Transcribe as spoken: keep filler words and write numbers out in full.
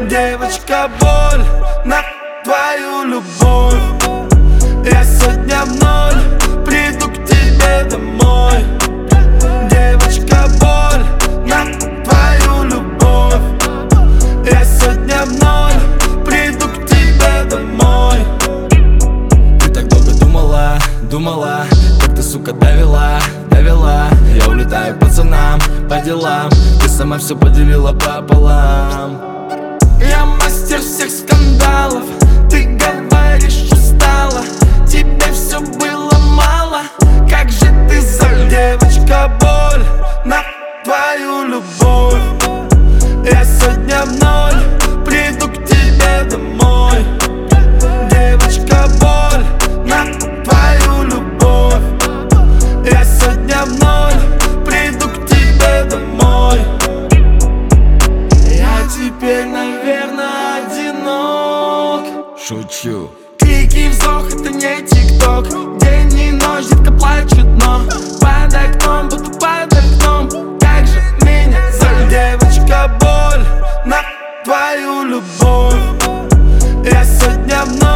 Девочка, боль на твою любовь. Я сегодня в ноль приду к тебе домой. Девочка, боль на твою любовь. Я сегодня в ноль приду к тебе домой. Ты так долго думала, думала, как ты, сука, довела, довела. Я улетаю к пацанам по делам, ты сама все поделила пополам. Я мастер всех скандалов. Ты говоришь, устала, тебе все было мало. Как же ты за девочка, боль на твою любовь. Я сегодня в ноль приду к тебе домой. Девочка, боль на твою любовь. Я сегодня в ноль приду к тебе домой. Я теперь, наверное, одинок. Шучу. Крики, вздох, это не тикток. День и ночь, детка плачет, но под окном, будто под окном. Как же меня зовут? Девочка, боль на твою любовь. Я сегодня в ночь